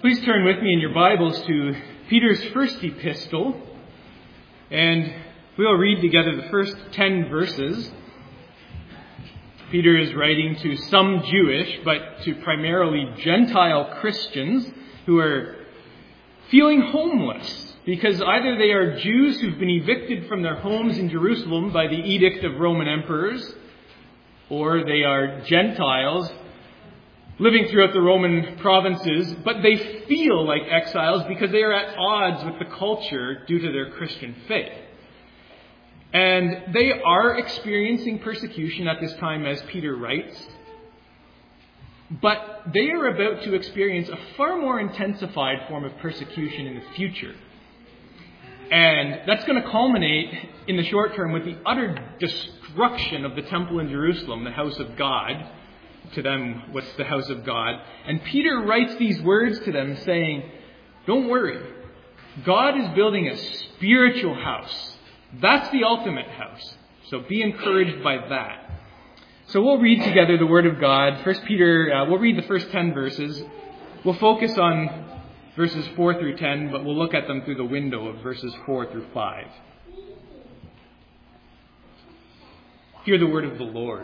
Please turn with me in your Bibles to Peter's first epistle, and we'll read together the first 10 verses. Peter is writing to some Jewish, but to primarily Gentile Christians who are feeling homeless because either they are Jews who've been evicted from their homes in Jerusalem by the edict of Roman emperors, or they are Gentiles living throughout the Roman provinces, but they feel like exiles because they are at odds with the culture due to their Christian faith. And they are experiencing persecution at this time, as Peter writes, but they are about to experience a far more intensified form of persecution in the future. And that's going to culminate in the short term with the utter destruction of the temple in Jerusalem, the house of God. To them, what's the house of God? And Peter writes these words to them saying, don't worry. God is building a spiritual house. That's the ultimate house. So be encouraged by that. So we'll read together the Word of God. First Peter, we'll read the first 10 verses. We'll focus on verses 4 through 10, but we'll look at them through the window of verses 4 through 5. Hear the word of the Lord.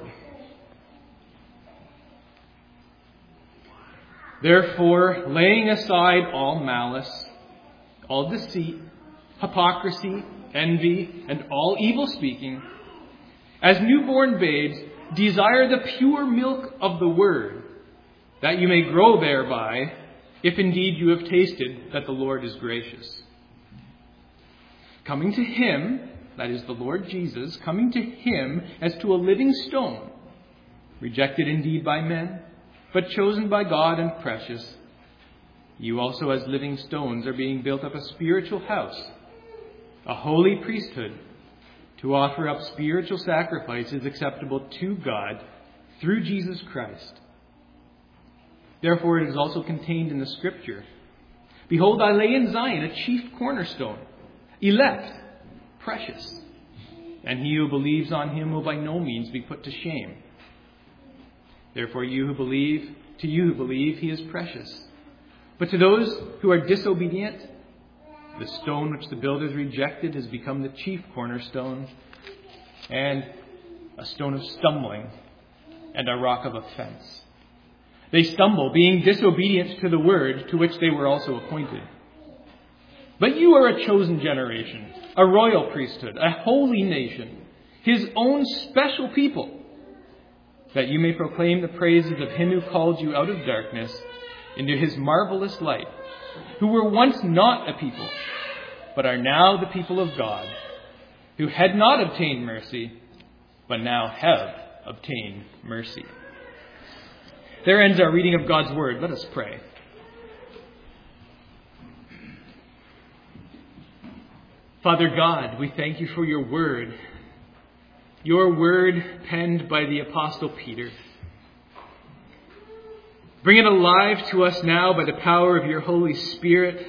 Therefore, laying aside all malice, all deceit, hypocrisy, envy, and all evil speaking, as newborn babes, desire the pure milk of the word, that you may grow thereby, if indeed you have tasted that the Lord is gracious. Coming to him, that is the Lord Jesus, coming to him as to a living stone, rejected indeed by men, but chosen by God and precious. You also as living stones are being built up a spiritual house, a holy priesthood, to offer up spiritual sacrifices acceptable to God through Jesus Christ. Therefore it is also contained in the Scripture, behold, I lay in Zion a chief cornerstone, elect, precious, and he who believes on him will by no means be put to shame. Therefore, to you who believe, he is precious. But to those who are disobedient, the stone which the builders rejected has become the chief cornerstone, and a stone of stumbling, and a rock of offense. They stumble, being disobedient to the word to which they were also appointed. But you are a chosen generation, a royal priesthood, a holy nation, his own special people, that you may proclaim the praises of him who called you out of darkness into his marvelous light, who were once not a people, but are now the people of God, who had not obtained mercy, but now have obtained mercy. There ends our reading of God's word. Let us pray. Father God, we thank you for your word penned by the Apostle Peter. Bring it alive to us now by the power of your Holy Spirit,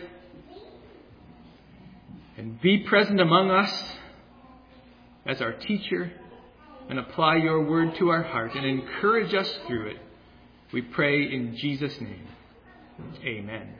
and be present among us as our teacher, and apply your word to our heart and encourage us through it. We pray in Jesus' name. Amen.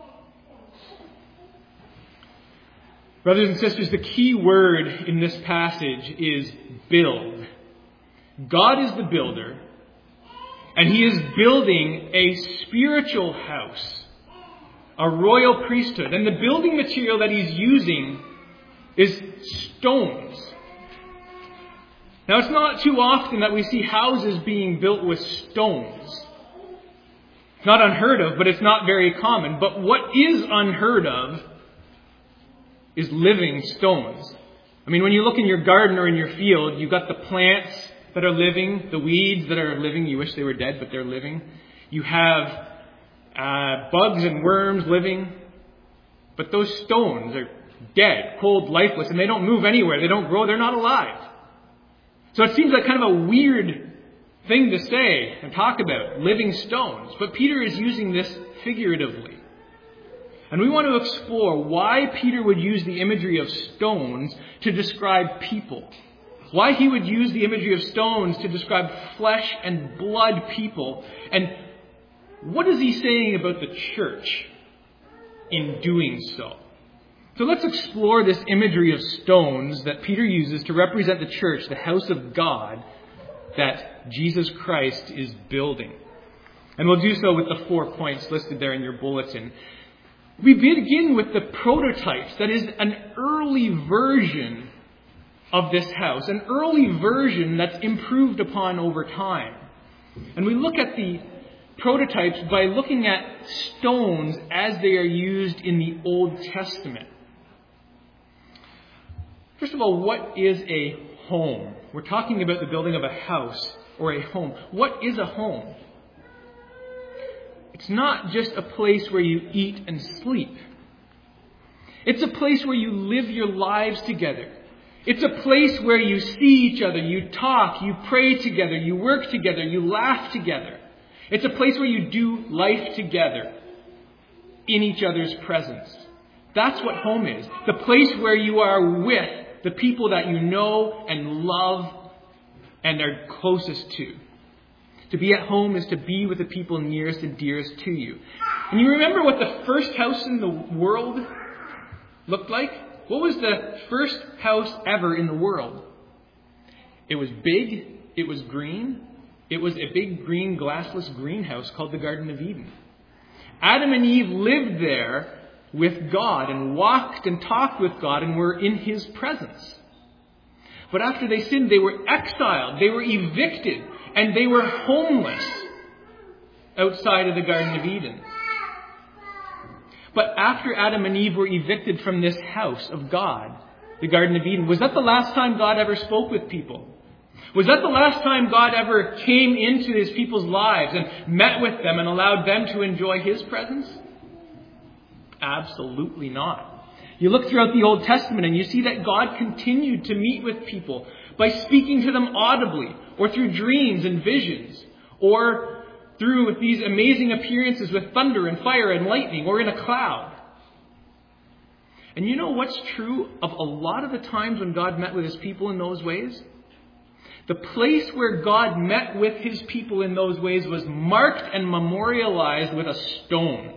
Brothers and sisters, the key word in this passage is build. God is the builder, and he is building a spiritual house, a royal priesthood. And the building material that he's using is stones. Now, it's not too often that we see houses being built with stones. It's not unheard of, but it's not very common. But what is unheard of is living stones. I mean, when you look in your garden or in your field, you've got the plants that are living, the weeds that are living. You wish they were dead, but they're living. You have bugs and worms living. But those stones are dead, cold, lifeless, and they don't move anywhere. They don't grow. They're not alive. So it seems like kind of a weird thing to say and talk about, living stones. But Peter is using this figuratively. And we want to explore why Peter would use the imagery of stones to describe people. Why he would use the imagery of stones to describe flesh and blood people. And what is he saying about the church in doing so. So let's explore this imagery of stones that Peter uses to represent the church, the house of God, that Jesus Christ is building. And we'll do so with the 4 points listed there in your bulletin. We begin with the prototypes, that is, an early version of this house, an early version that's improved upon over time. And we look at the prototypes by looking at stones as they are used in the Old Testament. First of all, what is a home? We're talking about the building of a house or a home. What is a home? It's not just a place where you eat and sleep. It's a place where you live your lives together. It's a place where you see each other, you talk, you pray together, you work together, you laugh together. It's a place where you do life together in each other's presence. That's what home is. The place where you are with the people that you know and love and are closest to. To be at home is to be with the people nearest and dearest to you. And you remember what the first house in the world looked like? What was the first house ever in the world? It was big. It was green. It was a big green glassless greenhouse called the Garden of Eden. Adam and Eve lived there with God and walked and talked with God and were in His presence. But after they sinned, they were exiled. They were evicted. And they were homeless outside of the Garden of Eden. But after Adam and Eve were evicted from this house of God, the Garden of Eden, was that the last time God ever spoke with people? Was that the last time God ever came into His people's lives and met with them and allowed them to enjoy His presence? Absolutely not. You look throughout the Old Testament and you see that God continued to meet with people by speaking to them audibly, or through dreams and visions, or through these amazing appearances with thunder and fire and lightning, or in a cloud. And you know what's true of a lot of the times when God met with His people in those ways? The place where God met with His people in those ways was marked and memorialized with a stone.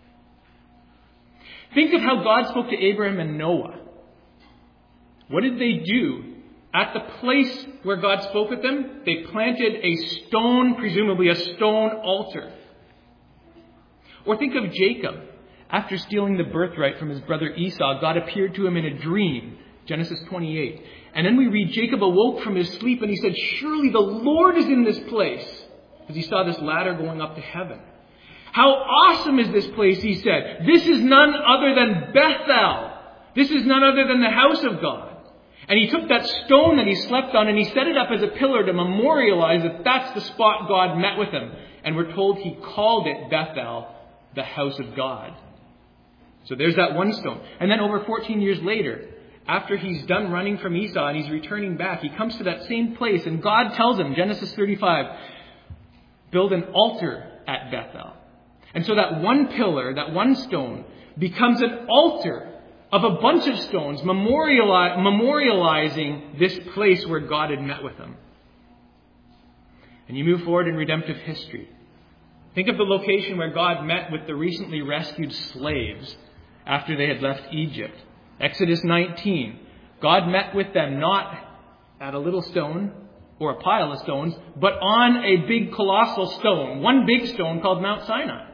Think of how God spoke to Abraham and Noah. What did they do? At the place where God spoke with them, they planted a stone, presumably a stone altar. Or think of Jacob. After stealing the birthright from his brother Esau, God appeared to him in a dream, Genesis 28. And then we read, Jacob awoke from his sleep and he said, "Surely the Lord is in this place," as he saw this ladder going up to heaven. "How awesome is this place," he said. "This is none other than Bethel. This is none other than the house of God." And he took that stone that he slept on and he set it up as a pillar to memorialize that that's the spot God met with him. And we're told he called it Bethel, the house of God. So there's that one stone. And then over 14 years later, after he's done running from Esau and he's returning back, he comes to that same place and God tells him, Genesis 35, build an altar at Bethel. And so that one pillar, that one stone, becomes an altar of a bunch of stones memorializing this place where God had met with them. And you move forward in redemptive history. Think of the location where God met with the recently rescued slaves after they had left Egypt. Exodus 19. God met with them not at a little stone or a pile of stones, but on a big colossal stone, one big stone called Mount Sinai.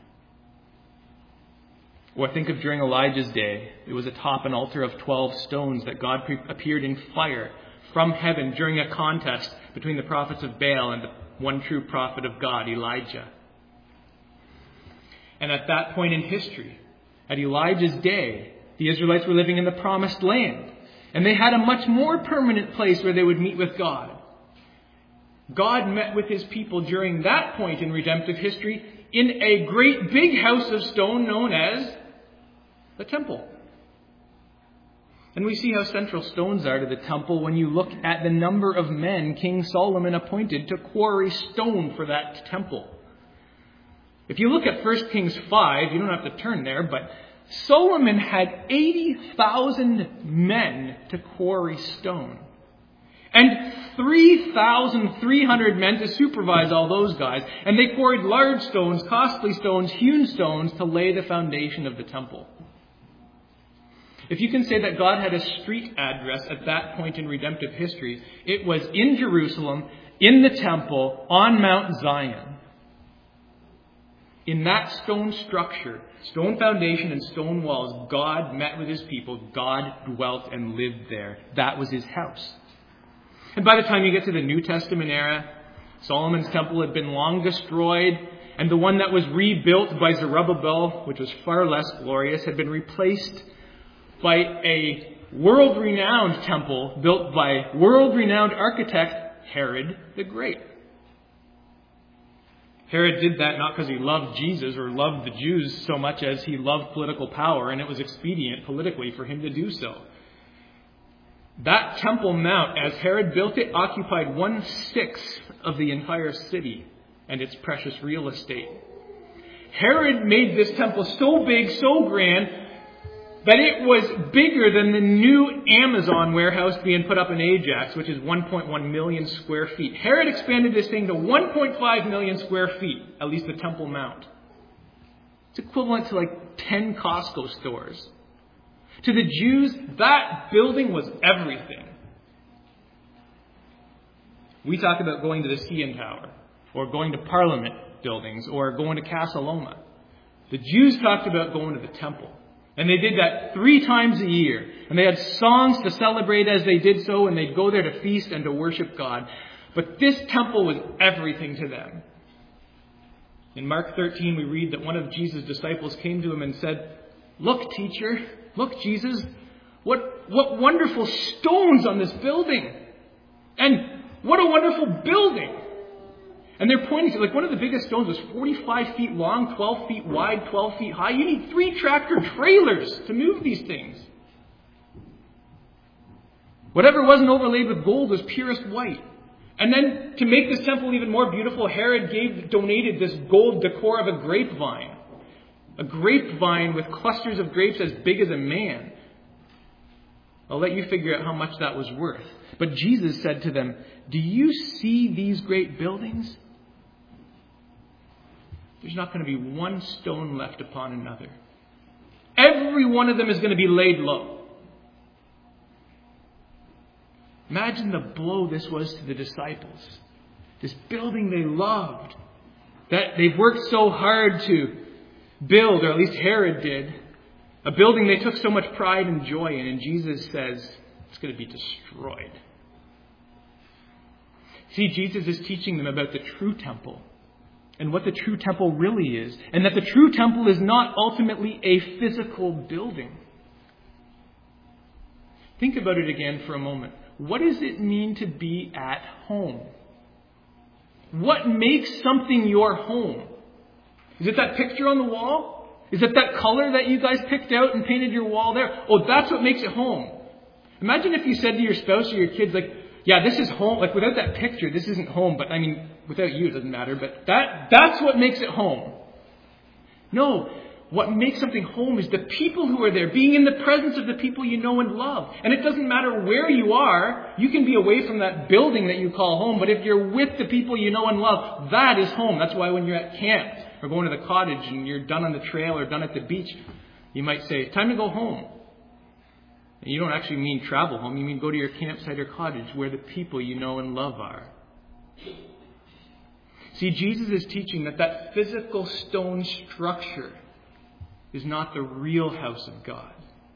Or think of during Elijah's day. It was atop an altar of 12 stones that God appeared in fire from heaven during a contest between the prophets of Baal and the one true prophet of God, Elijah. And at that point in history, at Elijah's day, the Israelites were living in the promised land. And they had a much more permanent place where they would meet with God. God met with His people during that point in redemptive history in a great big house of stone known as the temple. And we see how central stones are to the temple when you look at the number of men King Solomon appointed to quarry stone for that temple. If you look at 1 Kings 5, you don't have to turn there, but Solomon had 80,000 men to quarry stone. And 3,300 men to supervise all those guys. And they quarried large stones, costly stones, hewn stones to lay the foundation of the temple. If you can say that God had a street address at that point in redemptive history, it was in Jerusalem, in the temple, on Mount Zion. In that stone structure, stone foundation and stone walls, God met with his people. God dwelt and lived there. That was his house. And by the time you get to the New Testament era, Solomon's temple had been long destroyed, and the one that was rebuilt by Zerubbabel, which was far less glorious, had been replaced by a world-renowned temple built by world-renowned architect Herod the Great. Herod did that not because he loved Jesus or loved the Jews so much as he loved political power, and it was expedient politically for him to do so. That Temple Mount, as Herod built it, occupied 1/6 of the entire city and its precious real estate. Herod made this temple so big, so grand, that it was bigger than the new Amazon warehouse being put up in Ajax, which is 1.1 million square feet. Herod expanded this thing to 1.5 million square feet, at least the Temple Mount. It's equivalent to like 10 Costco stores. To the Jews, that building was everything. We talk about going to the CN Tower, or going to Parliament buildings, or going to Casa Loma. The Jews talked about going to the temple. And they did that 3 times a year. And they had songs to celebrate as they did so, and they'd go there to feast and to worship God. But this temple was everything to them. In Mark 13, we read that one of Jesus' disciples came to him and said, "Look, teacher, look, Jesus, what wonderful stones on this building. And what a wonderful building." And they're pointing to, like, one of the biggest stones was 45 feet long, 12 feet wide, 12 feet high. You need 3 tractor trailers to move these things. Whatever wasn't overlaid with gold was purest white. And then, to make this temple even more beautiful, Herod donated this gold decor of a grapevine. A grapevine with clusters of grapes as big as a man. I'll let you figure out how much that was worth. But Jesus said to them, "Do you see these great buildings? There's not going to be one stone left upon another. Every one of them is going to be laid low." Imagine the blow this was to the disciples. This building they loved, that they've worked so hard to build, or at least Herod did. A building they took so much pride and joy in, and Jesus says it's going to be destroyed. See, Jesus is teaching them about the true temple and what the true temple really is, and that the true temple is not ultimately a physical building. Think about it again for a moment. What does it mean to be at home? What makes something your home? Is it that picture on the wall? Is it that color that you guys picked out and painted your wall there? Oh, that's what makes it home. Imagine if you said to your spouse or your kids, like, "Yeah, this is home. Like, without that picture, this isn't home. But, I mean, without you, it doesn't matter. But that's what makes it home." No, what makes something home is the people who are there, being in the presence of the people you know and love. And it doesn't matter where you are. You can be away from that building that you call home. But if you're with the people you know and love, that is home. That's why when you're at camp or going to the cottage and you're done on the trail or done at the beach, you might say, "It's time to go home." And you don't actually mean travel home. You mean go to your campsite or cottage where the people you know and love are. See, Jesus is teaching that physical stone structure is not the real house of God.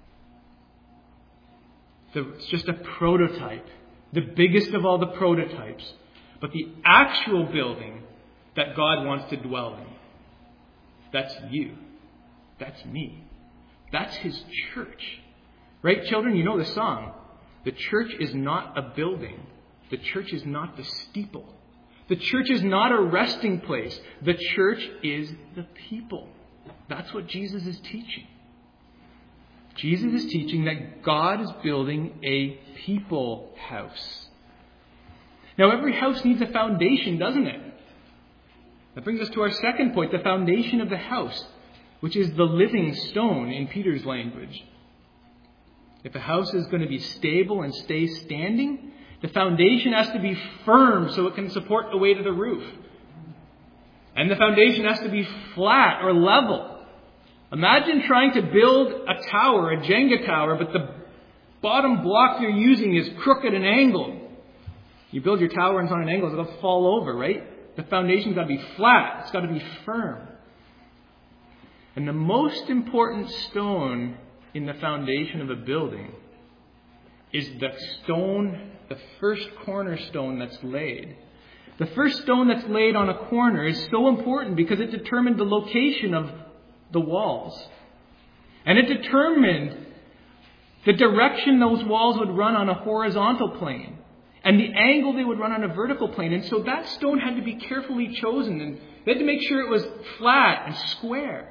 It's just a prototype, the biggest of all the prototypes. But the actual building that God wants to dwell in, that's you. That's me. That's His church. Right, children? You know the song. The church is not a building. The church is not the steeple. The church is not a resting place. The church is the people. That's what Jesus is teaching. Jesus is teaching that God is building a people house. Now, every house needs a foundation, doesn't it? That brings us to our second point, the foundation of the house, which is the living stone in Peter's language. If a house is going to be stable and stay standing, The foundation has to be firm so it can support the weight of the roof. And the foundation has to be flat or level. Imagine trying to build a tower, a Jenga tower, but the bottom block you're using is crooked and angled. You build your tower and it's on an angle, it'll fall over, right? The foundation's got to be flat. It's got to be firm. And the most important stone in the foundation of a building is the stone, the first cornerstone that's laid. The first stone that's laid on a corner is so important because it determined the location of the walls. And it determined the direction those walls would run on a horizontal plane and the angle they would run on a vertical plane. And so that stone had to be carefully chosen, and they had to make sure it was flat and square.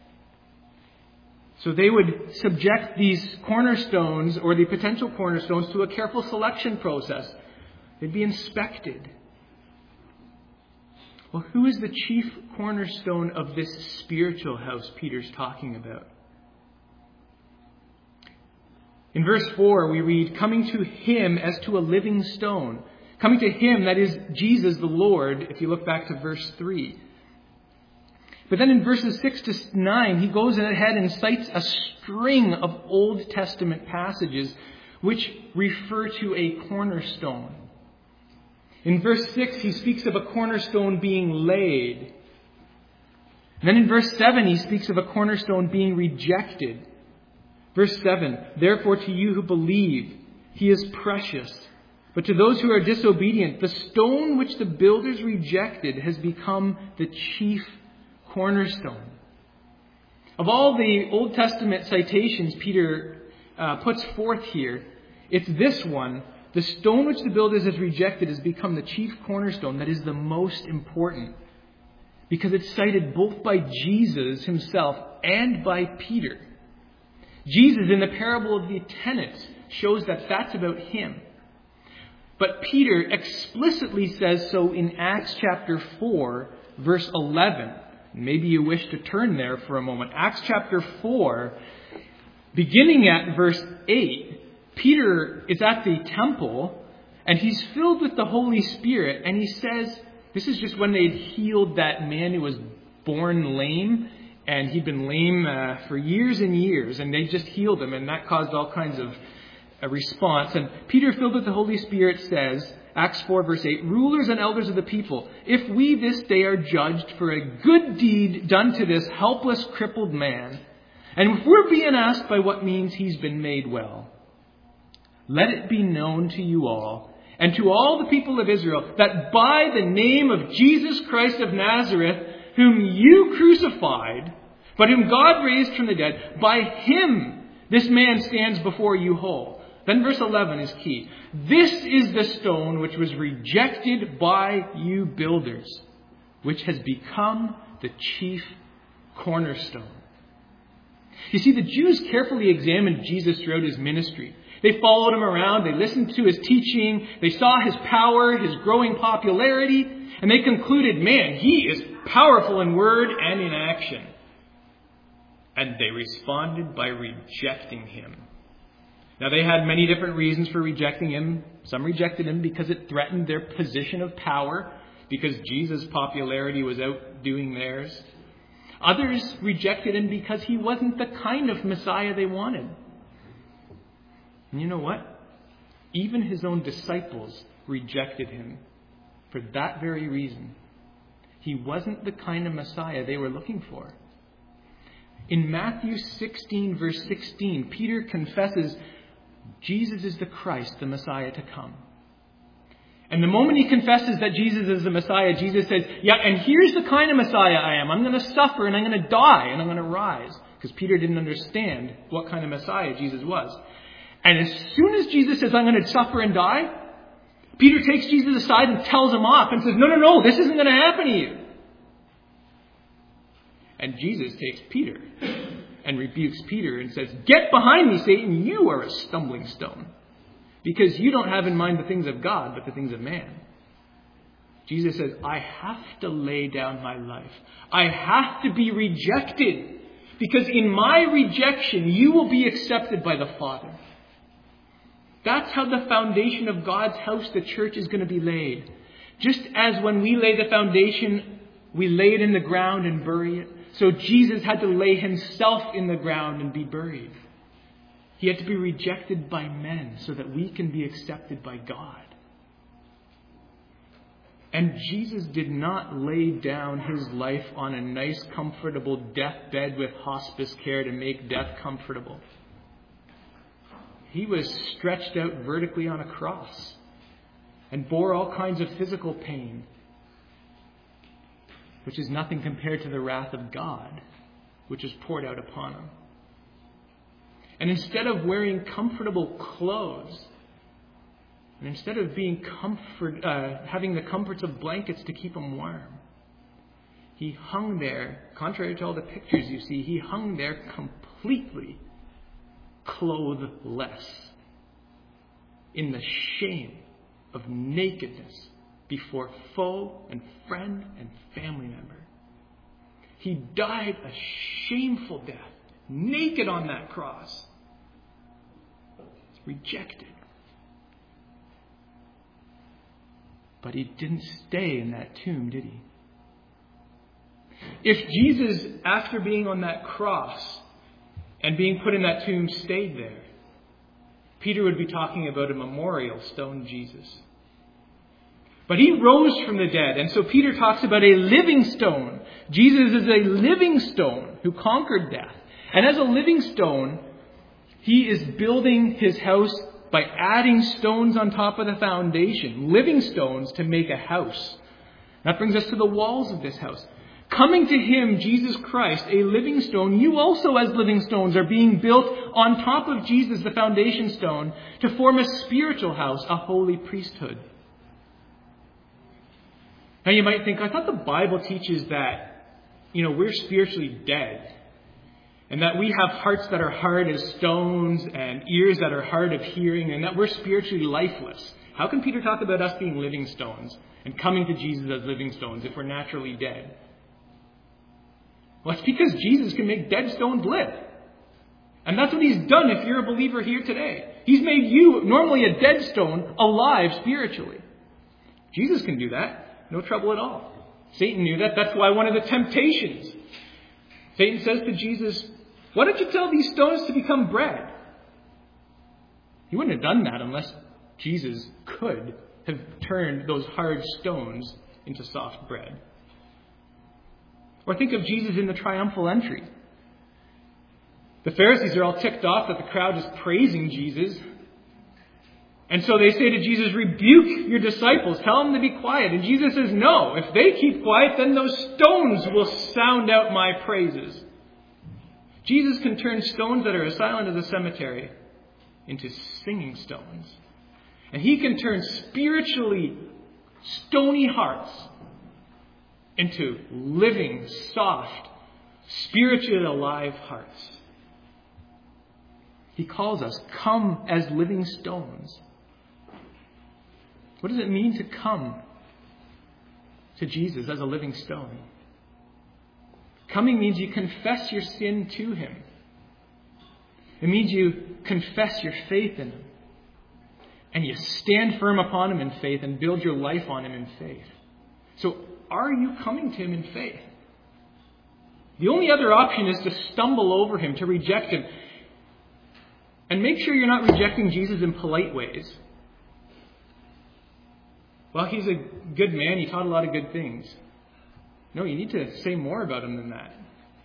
So they would subject these cornerstones or the potential cornerstones to a careful selection process. They'd be inspected. Well, who is the chief cornerstone of this spiritual house Peter's talking about? In verse 4, we read, coming to him as to a living stone. Coming to him, that is Jesus the Lord, if you look back to verse 3. But then in verses 6 to 9, he goes ahead and cites a string of Old Testament passages which refer to a cornerstone. In verse 6, he speaks of a cornerstone being laid. And then in verse 7, he speaks of a cornerstone being rejected. Verse 7, therefore to you who believe, he is precious. But to those who are disobedient, the stone which the builders rejected has become the chief cornerstone. Of all the Old Testament citations Peter puts forth here, it's this one. The stone which the builders has rejected has become the chief cornerstone that is the most important. Because it's cited both by Jesus himself and by Peter. Jesus in the parable of the tenants shows that that's about him. But Peter explicitly says so in Acts chapter 4, verse 11. Maybe you wish to turn there for a moment. Acts chapter 4, beginning at verse 8, Peter is at the temple and he's filled with the Holy Spirit. And he says, this is just when they'd healed that man who was born lame. And he'd been lame for years and years. And they just healed him. And that caused all kinds of a response. And Peter, filled with the Holy Spirit, says, Acts 4 verse 8, rulers and elders of the people, if we this day are judged for a good deed done to this helpless, crippled man, and if we're being asked by what means he's been made well, let it be known to you all, and to all the people of Israel, that by the name of Jesus Christ of Nazareth, whom you crucified, but whom God raised from the dead, by him this man stands before you whole. Then verse 11 is key. This is the stone which was rejected by you builders, which has become the chief cornerstone. You see, the Jews carefully examined Jesus throughout his ministry. They followed him around. They listened to his teaching. They saw his power, his growing popularity. And they concluded, man, he is powerful in word and in action. And they responded by rejecting him. Now, they had many different reasons for rejecting him. Some rejected him because it threatened their position of power, because Jesus' popularity was outdoing theirs. Others rejected him because he wasn't the kind of Messiah they wanted. And you know what? Even his own disciples rejected him for that very reason. He wasn't the kind of Messiah they were looking for. In Matthew 16, verse 16, Peter confesses Jesus is the Christ, the Messiah to come. And the moment he confesses that Jesus is the Messiah, Jesus says, yeah, and here's the kind of Messiah I am. I'm going to suffer and I'm going to die and I'm going to rise. Because Peter didn't understand what kind of Messiah Jesus was. And as soon as Jesus says, I'm going to suffer and die, Peter takes Jesus aside and tells him off and says, no, this isn't going to happen to you. And Jesus takes Peter and rebukes Peter and says, get behind me, Satan, you are a stumbling stone. Because you don't have in mind the things of God, but the things of man. Jesus says, I have to lay down my life. I have to be rejected. Because in my rejection, you will be accepted by the Father. That's how the foundation of God's house, the church, is going to be laid. Just as when we lay the foundation, we lay it in the ground and bury it. So Jesus had to lay himself in the ground and be buried. He had to be rejected by men so that we can be accepted by God. And Jesus did not lay down his life on a nice, comfortable deathbed with hospice care to make death comfortable. He was stretched out vertically on a cross and bore all kinds of physical pain, which is nothing compared to the wrath of God, which is poured out upon him. And instead of wearing comfortable clothes, and instead of being having the comforts of blankets to keep him warm, he hung there, contrary to all the pictures you see, he hung there completely clothless, in the shame of nakedness before foe and friend and family member. He died a shameful death, naked on that cross, rejected. But he didn't stay in that tomb, did he? If Jesus, after being on that cross and being put in that tomb, stayed there, Peter would be talking about a memorial stone Jesus. But he rose from the dead, and so Peter talks about a living stone. Jesus is a living stone who conquered death. And as a living stone, he is building his house by adding stones on top of the foundation, living stones to make a house. That brings us to the walls of this house. Coming to him, Jesus Christ, a living stone, you also as living stones are being built on top of Jesus, the foundation stone, to form a spiritual house, a holy priesthood. Now you might think, I thought the Bible teaches that, we're spiritually dead. And that we have hearts that are hard as stones and ears that are hard of hearing, and that we're spiritually lifeless. How can Peter talk about us being living stones and coming to Jesus as living stones if we're naturally dead? Well, it's because Jesus can make dead stones live. And that's what he's done if you're a believer here today. He's made you, normally a dead stone, alive spiritually. Jesus can do that. No trouble at all. Satan knew that. That's why one of the temptations, Satan says to Jesus, why don't you tell these stones to become bread? He wouldn't have done that unless Jesus could have turned those hard stones into soft bread. Or think of Jesus in the triumphal entry. The Pharisees are all ticked off that the crowd is praising Jesus. And so they say to Jesus, rebuke your disciples, tell them to be quiet. And Jesus says, no, if they keep quiet, then those stones will sound out my praises. Jesus can turn stones that are as silent as a cemetery into singing stones. And he can turn spiritually stony hearts into living, soft, spiritually alive hearts. He calls us, come as living stones. What does it mean to come to Jesus as a living stone? Coming means you confess your sin to him. It means you confess your faith in him. And you stand firm upon him in faith and build your life on him in faith. So, are you coming to him in faith? The only other option is to stumble over him, to reject him. And make sure you're not rejecting Jesus in polite ways. Well, he's a good man. He taught a lot of good things. No, you need to say more about him than that.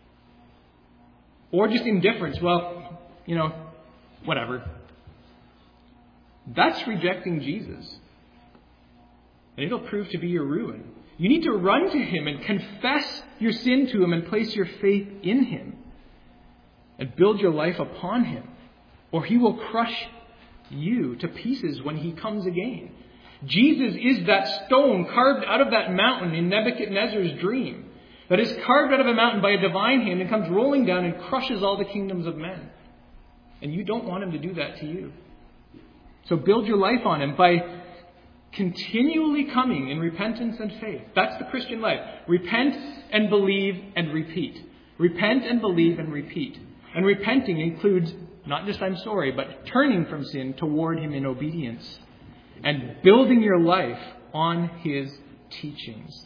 Or just indifference. Well, whatever. That's rejecting Jesus. And it'll prove to be your ruin. You need to run to him and confess your sin to him and place your faith in him. And build your life upon him. Or he will crush you to pieces when he comes again. Jesus is that stone carved out of that mountain in Nebuchadnezzar's dream. That is carved out of a mountain by a divine hand and comes rolling down and crushes all the kingdoms of men. And you don't want him to do that to you. So build your life on him by continually coming in repentance and faith. That's the Christian life. Repent and believe and repeat. Repent and believe and repeat. And repenting includes Not just I'm sorry, but turning from sin toward him in obedience and building your life on his teachings.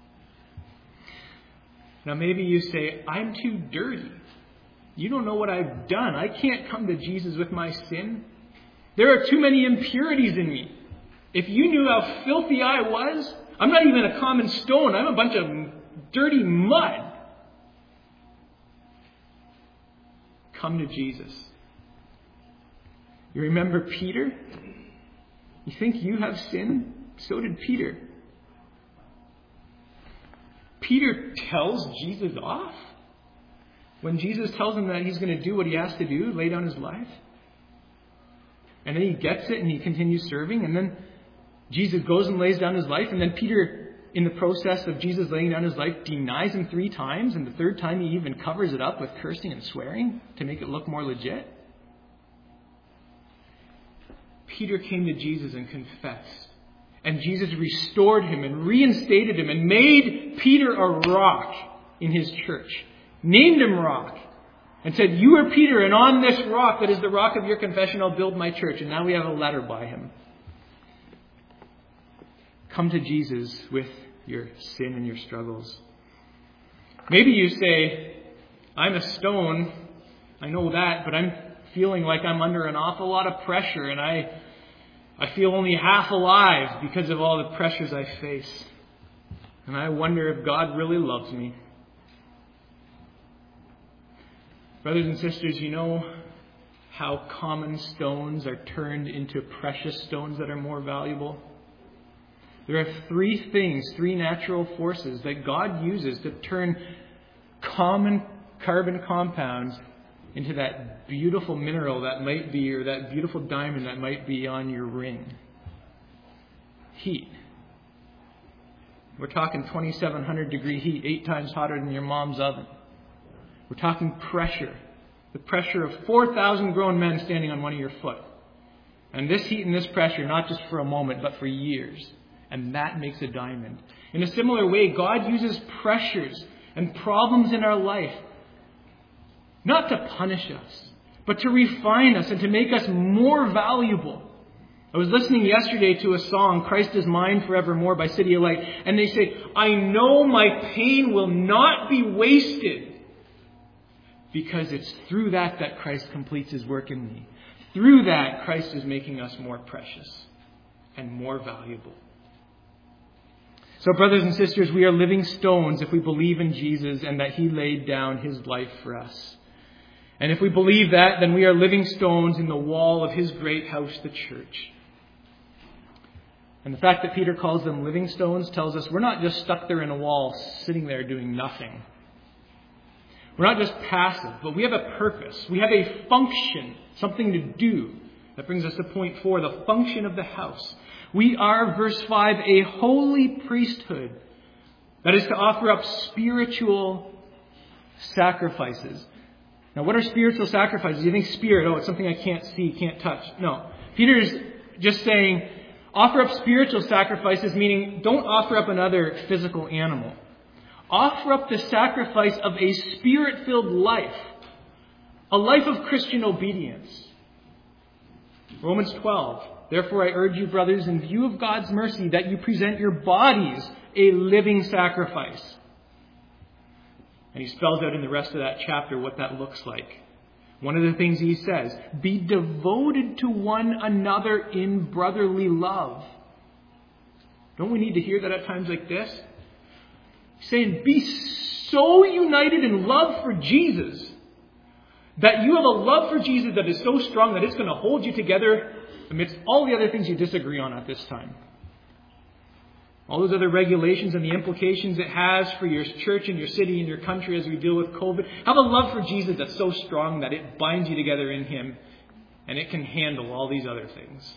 Now maybe you say, I'm too dirty. You don't know what I've done. I can't come to Jesus with my sin. There are too many impurities in me. If you knew how filthy I was, I'm not even a common stone. I'm a bunch of dirty mud. Come to Jesus. You remember Peter? You think you have sin? So did Peter. Peter tells Jesus off when Jesus tells him that he's going to do what he has to do, lay down his life. And then he gets it and he continues serving. And then Jesus goes and lays down his life. And then Peter, in the process of Jesus laying down his life, denies him 3 times. And the 3rd time he even covers it up with cursing and swearing to make it look more legit. Peter came to Jesus and confessed. And Jesus restored him and reinstated him and made Peter a rock in his church. Named him Rock. And said, you are Peter, and on this rock that is the rock of your confession, I'll build my church. And now we have a letter by him. Come to Jesus with your sin and your struggles. Maybe you say, I'm a stone. I know that, but I'm feeling like I'm under an awful lot of pressure, and I feel only half alive because of all the pressures I face. And I wonder if God really loves me. Brothers and sisters, you know how common stones are turned into precious stones that are more valuable? There are 3 things, 3 natural forces that God uses to turn common carbon compounds into that beautiful mineral that might be, or that beautiful diamond that might be on your ring. Heat. We're talking 2,700 degree heat, 8 times hotter than your mom's oven. We're talking pressure. The pressure of 4,000 grown men standing on one of your foot. And this heat and this pressure, not just for a moment, but for years. And that makes a diamond. In a similar way, God uses pressures and problems in our life not to punish us, but to refine us and to make us more valuable. I was listening yesterday to a song, Christ is Mine Forevermore by City of Light. And they say, I know my pain will not be wasted. Because it's through that Christ completes his work in me. Through that, Christ is making us more precious and more valuable. So, brothers and sisters, we are living stones if we believe in Jesus and that he laid down his life for us. And if we believe that, then we are living stones in the wall of his great house, the church. And the fact that Peter calls them living stones tells us we're not just stuck there in a wall, sitting there doing nothing. We're not just passive, but we have a purpose. We have a function, something to do. That brings us to point 4, the function of the house. We are, verse 5, a holy priesthood. That is to offer up spiritual sacrifices. Now, what are spiritual sacrifices? You think spirit, it's something I can't see, can't touch. No. Peter's just saying, offer up spiritual sacrifices, meaning don't offer up another physical animal. Offer up the sacrifice of a spirit-filled life. A life of Christian obedience. Romans 12. Therefore I urge you, brothers, in view of God's mercy, that you present your bodies a living sacrifice. And he spells out in the rest of that chapter what that looks like. One of the things he says, be devoted to one another in brotherly love. Don't we need to hear that at times like this? Saying, be so united in love for Jesus that you have a love for Jesus that is so strong that it's going to hold you together amidst all the other things you disagree on at this time. All those other regulations and the implications it has for your church and your city and your country as we deal with COVID. Have a love for Jesus that's so strong that it binds you together in him and it can handle all these other things.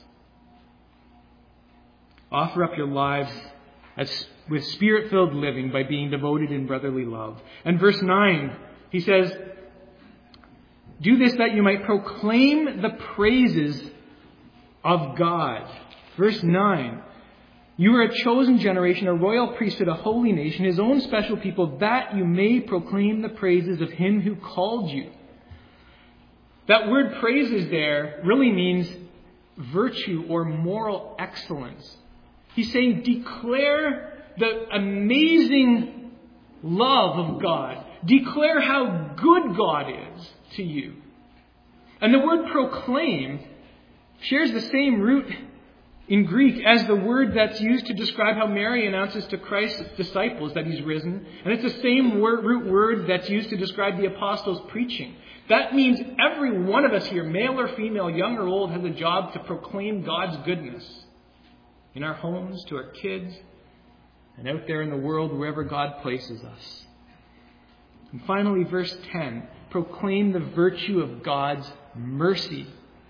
Offer up your lives with spirit-filled living by being devoted in brotherly love. And verse 9, he says, do this that you might proclaim the praises of God. Verse 9, you are a chosen generation, a royal priesthood, a holy nation, his own special people, that you may proclaim the praises of him who called you. That word praises there really means virtue or moral excellence. He's saying declare the amazing love of God. Declare how good God is to you. And the word proclaim shares the same root in Greek as the word that's used to describe how Mary announces to Christ's disciples that he's risen. And it's the same root word that's used to describe the apostles' preaching. That means every one of us here, male or female, young or old, has a job to proclaim God's goodness in our homes, to our kids, and out there in the world, wherever God places us. And finally, verse 10, proclaim the virtue of God's mercy.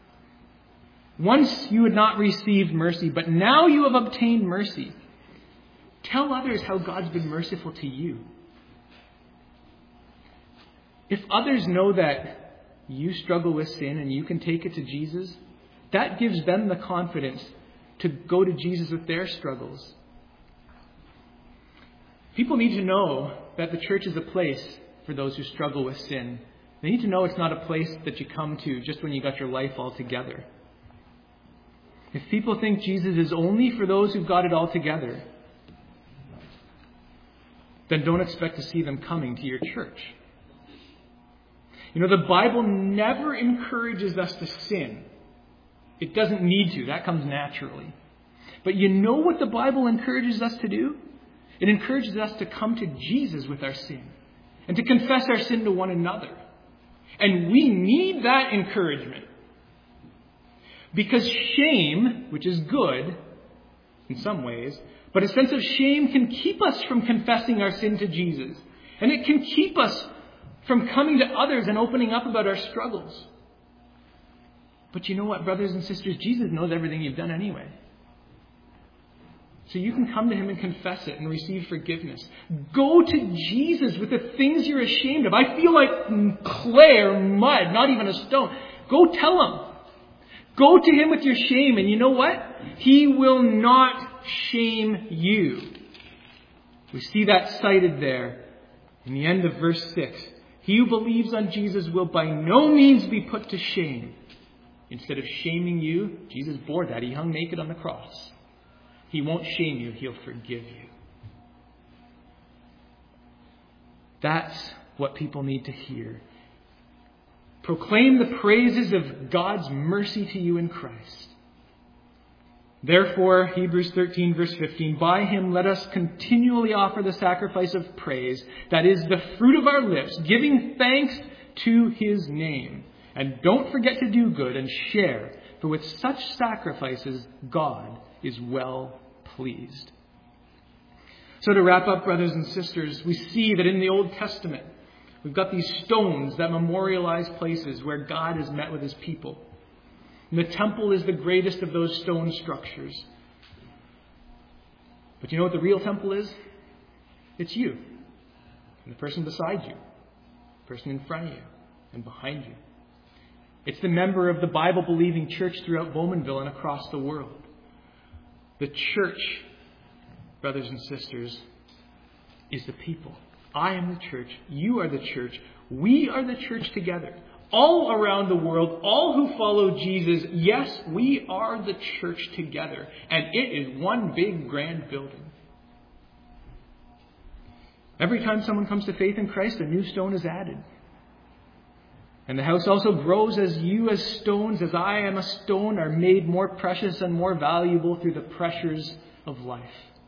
Once you had not received mercy, but now you have obtained mercy. Tell others how God's been merciful to you. If others know that you struggle with sin and you can take it to Jesus, that gives them the confidence to go to Jesus with their struggles. People need to know that the church is a place for those who struggle with sin. They need to know it's not a place that you come to just when you got your life all together. If people think Jesus is only for those who've got it all together, then don't expect to see them coming to your church. You know, the Bible never encourages us to sin. It doesn't need to. That comes naturally. But you know what the Bible encourages us to do? It encourages us to come to Jesus with our sin and to confess our sin to one another. And we need that encouragement. Because shame, which is good in some ways, but a sense of shame can keep us from confessing our sin to Jesus. And it can keep us from coming to others and opening up about our struggles. But you know what, brothers and sisters? Jesus knows everything you've done anyway. So you can come to him and confess it and receive forgiveness. Go to Jesus with the things you're ashamed of. I feel like clay or mud, not even a stone. Go tell him. Go to him with your shame, and you know what? He will not shame you. We see that cited there in the end of verse 6. He who believes on Jesus will by no means be put to shame. Instead of shaming you, Jesus bore that. He hung naked on the cross. He won't shame you. He'll forgive you. That's what people need to hear. Proclaim the praises of God's mercy to you in Christ. Therefore, Hebrews 13 verse 15, by him let us continually offer the sacrifice of praise, that is the fruit of our lips, giving thanks to his name. And don't forget to do good and share, for with such sacrifices God is well pleased. So to wrap up, brothers and sisters, we see that in the Old Testament, we've got these stones that memorialize places where God has met with his people. And the temple is the greatest of those stone structures. But you know what the real temple is? It's you. And the person beside you. The person in front of you. And behind you. It's the member of the Bible-believing church throughout Bowmanville and across the world. The church, brothers and sisters, is the people. I am the church. You are the church. We are the church together. All around the world, all who follow Jesus, yes, we are the church together. And it is one big grand building. Every time someone comes to faith in Christ, a new stone is added. And the house also grows as you as stones, as I am a stone, are made more precious and more valuable through the pressures of life.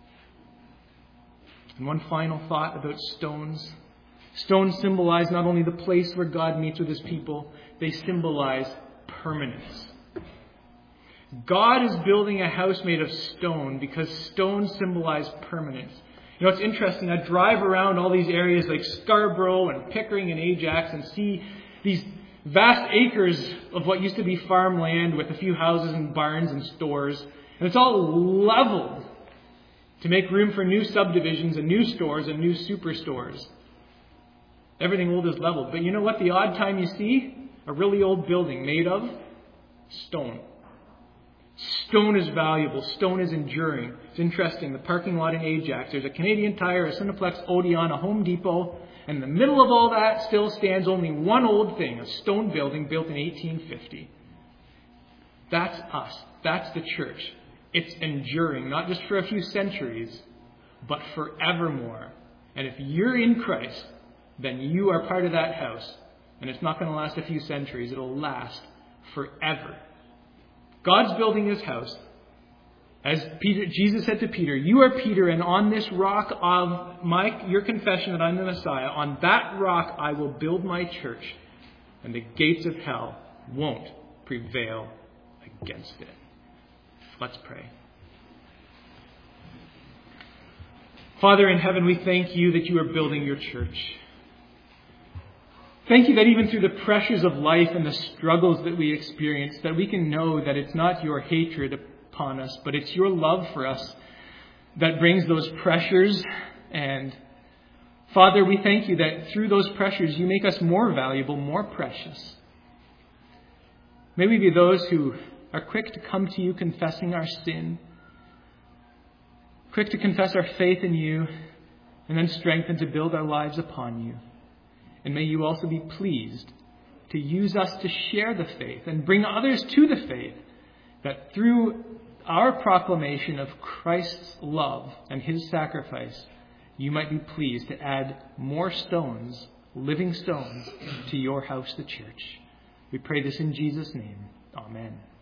And one final thought about stones. Stones symbolize not only the place where God meets with his people, they symbolize permanence. God is building a house made of stone because stones symbolize permanence. You know, it's interesting. I drive around all these areas like Scarborough and Pickering and Ajax and see these vast acres of what used to be farmland with a few houses and barns and stores. And it's all leveled to make room for new subdivisions and new stores and new superstores. Everything old is leveled. But you know what? The odd time you see a really old building made of stone. Stone is valuable. Stone is enduring. It's interesting. The parking lot in Ajax, there's a Canadian Tire, a Cineplex, Odeon, a Home Depot, And in the middle of all that still stands only one old thing, a stone building built in 1850. That's us. That's the church. It's enduring, not just for a few centuries, but forevermore. And if you're in Christ, then you are part of that house. And it's not going to last a few centuries. It'll last forever. God's building his house. As Jesus said to Peter, you are Peter, and on this rock of your confession that I'm the Messiah, on that rock I will build my church, and the gates of hell won't prevail against it. Let's pray. Father in heaven, we thank you that you are building your church. Thank you that even through the pressures of life and the struggles that we experience, that we can know that it's not your hatred upon us, but it's your love for us that brings those pressures. And Father, we thank you that through those pressures, you make us more valuable, more precious. May we be those who are quick to come to you confessing our sin, quick to confess our faith in you, and then strengthened to build our lives upon you. And may you also be pleased to use us to share the faith and bring others to the faith, that through our proclamation of Christ's love and his sacrifice, you might be pleased to add more stones, living stones, to your house, the church. We pray this in Jesus' name. Amen.